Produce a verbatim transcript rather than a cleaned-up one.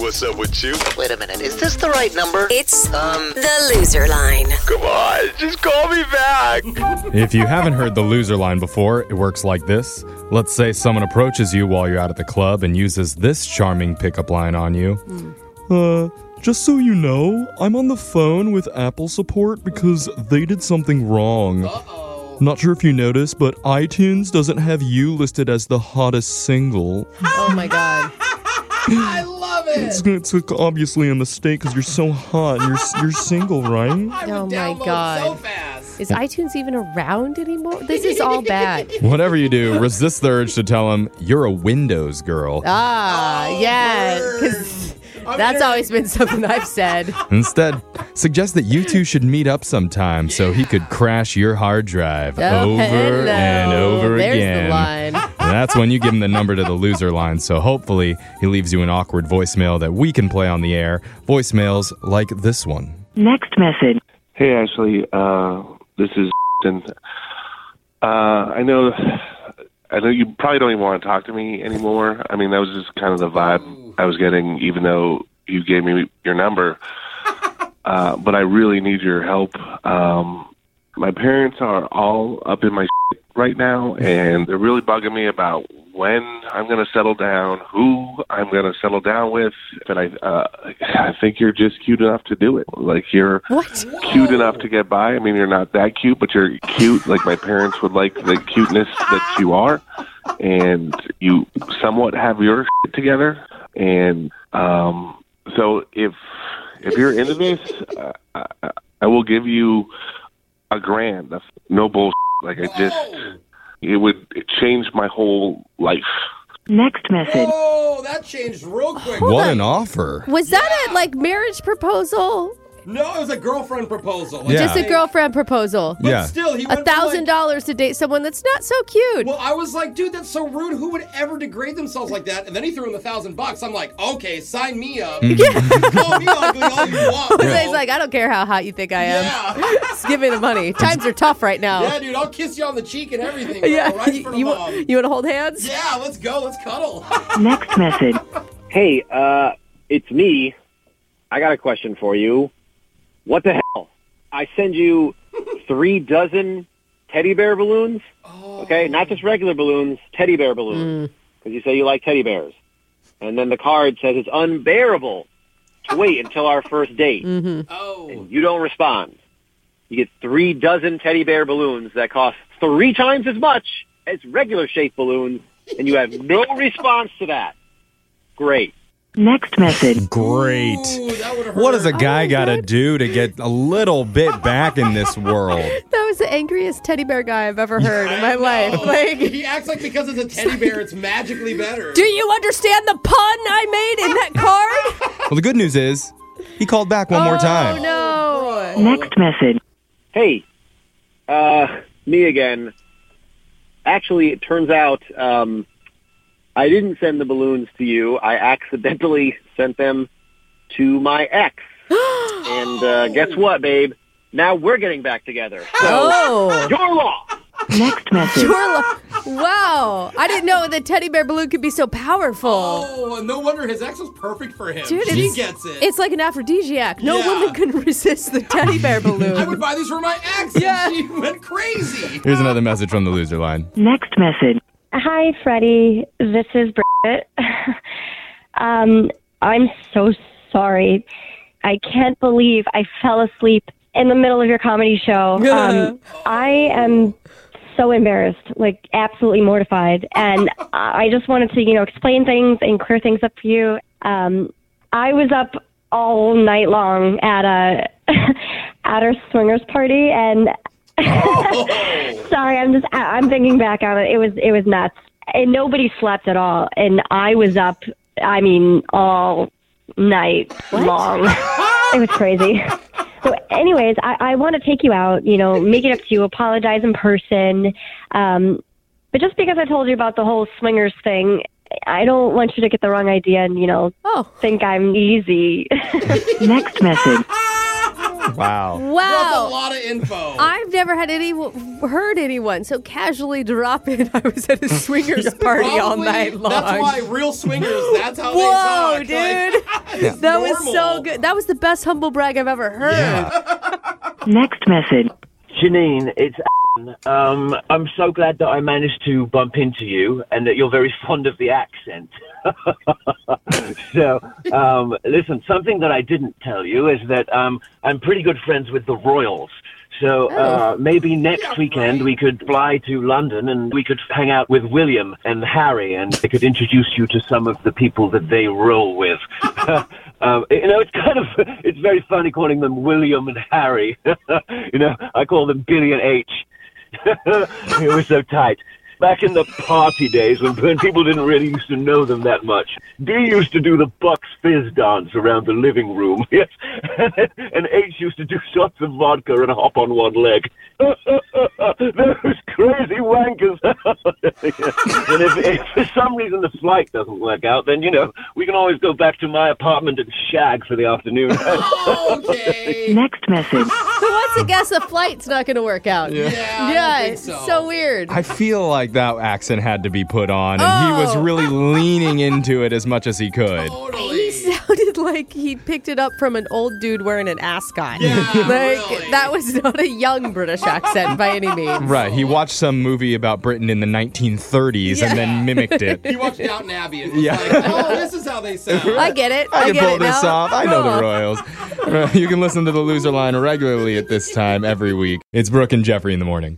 what's up with you? Wait a minute, is this the right number? It's um the loser line. Come on, just call me back. If you haven't heard the loser line before, it works like this. Let's say someone approaches you while you're out at the club and uses this charming pickup line on you. Uh, just so you know, I'm on the phone with Apple support because they did something wrong. Uh-oh. Not sure if you noticed, but iTunes doesn't have you listed as the hottest single. Oh my god. I love it. It's, it's obviously a mistake because you're so hot and you're, you're single, right? I Oh would my download God. so fast. Is iTunes even around anymore? This is all bad. Whatever you do, resist the urge to tell them you're a Windows girl. Ah, Oh, yeah. word. Because I'm that's inter- always been something I've said. Instead, suggest that you two should meet up sometime so he could crash your hard drive Oh, over hello. and over There's again. the line. And that's when you give him the number to the loser line. So hopefully he leaves you an awkward voicemail that we can play on the air. Voicemails like this one. Next message. Hey, Ashley. Uh, this is and uh, I know, I know you probably don't even want to talk to me anymore. I mean, that was just kind of the vibe I was getting, even though you gave me your number. Uh, but I really need your help. Um, my parents are all up in my shit right now, and they're really bugging me about when I'm going to settle down, who I'm going to settle down with. But I, uh, I think you're just cute enough to do it. Like you're What? cute enough to get by. I mean, you're not that cute, but you're cute. Like my parents would like the cuteness that you are, and you somewhat have your shit together. And um, so if if you're into this, uh, I, I will give you a grand. That's no bullshit. Like I just, it would change my whole life. Next message. Whoa, that changed real quick. What an offer. Was that a like marriage proposal? No, it was a girlfriend proposal. Like, Yeah. Just a girlfriend proposal? But Yeah. still, he A went from, thousand like- dollars to date someone that's not so cute. Well, I was like, dude, that's so rude. Who would ever degrade themselves like that? And then he threw in the thousand bucks. I'm like, okay, sign me up. Call me ugly all you want, bro. Jose's like, I don't care how hot you think I am. yeah. Just give me the money. Times are tough right now. Yeah, dude, I'll kiss you on the cheek and everything, bro, Yeah, right in you, front you, of mom. you want to hold hands? Yeah, let's go. Let's cuddle. Next message. Hey, uh, it's me. I got a question for you. What the hell? I send you three dozen teddy bear balloons. Oh. Okay, not just regular balloons, teddy bear balloons. Because you say you like teddy bears. And then the card says it's unbearable to wait until our first date. Oh. And you don't respond. You get three dozen teddy bear balloons that cost three times as much as regular shaped balloons, and you have no response to that. Great. Next message. Great. Ooh, that would've What does a hurt. guy Oh, got to good. do to get a little bit back in this world? That was the angriest teddy bear guy I've ever heard in my I life. know. Like, He acts like because it's a teddy bear, it's magically better. do you understand the pun I made in that card? Well, the good news is he called back one more time. Oh, no. Next message. Hey, uh, me again. Actually, it turns out um, I didn't send the balloons to you. I accidentally sent them to my ex. And uh, guess what, babe? Now we're getting back together. So, Oh. your law. Next message. You're lo- wow. I didn't know the teddy bear balloon could be so powerful. Oh, no wonder his ex was perfect for him. Dude, she it's- gets it. It's like an aphrodisiac. No Yeah. woman can resist the teddy bear balloon. I would buy these for my ex. Yeah. And she went crazy. Here's another message from the loser line. Next message. Hi, Freddie. This is Bridget. um, I'm so sorry. I can't believe I fell asleep in the middle of your comedy show. Um, I am so embarrassed, like absolutely mortified. And I just wanted to, you know, explain things and clear things up for you. Um, I was up all night long at a at our swingers party, and sorry, I'm just I'm thinking back on it. It was it was nuts, and nobody slept at all, and I was up. I mean, all night long. It was crazy. So, anyways, I, I want to take you out. You know, make it up to you. Apologize in person. Um, but just because I told you about the whole swingers thing, I don't want you to get the wrong idea and, you know, Oh. think I'm easy. Next message. Wow. That's a Wow. lot of info. I've never had any heard anyone so casually drop in. I was at a swingers party all Probably, night long. That's why real swingers, that's how Whoa, they talk. dude. Like, is That was so normal. good. That was the best humble brag I've ever heard. Next message. Janine, it's Alan. Um, I'm so glad that I managed to bump into you and that you're very fond of the accent. so, um, listen, something that I didn't tell you is that um, I'm pretty good friends with the Royals. So uh, maybe next weekend we could fly to London and we could hang out with William and Harry and they could introduce you to some of the people that they roll with. um, you know, it's kind of, it's very funny calling them William and Harry. you know, I call them Billy and H. It was so tight. Back in the party days when, when people didn't really used to know them that much, B used to do the Bucks Fizz dance around the living room, yes, and H used to do shots of vodka and hop on one leg. Those crazy wankers. And if, if for some reason the flight doesn't work out, then, you know, we can always go back to my apartment and shag for the afternoon. Okay. Next message. Who wants to guess a flight's not going to work out? Yeah, I Yeah, don't think it's so. so weird. I feel like that accent had to be put on, and he was Oh. really leaning into it as much as he could. Totally. He sounded like he picked it up from an old dude wearing an ascot. Yeah, like really. that was not a young British accent by any means. Right, he watched some movie about Britain in the nineteen thirties and then mimicked it. He watched Downton Abbey and was Yeah. like, oh, this is how they sound. I get it. I, I get can pull it this now. off. I know the Cool. Royals. Uh, You can listen to the Loser Line regularly at this time every week. It's Brooke and Jeffrey in the morning.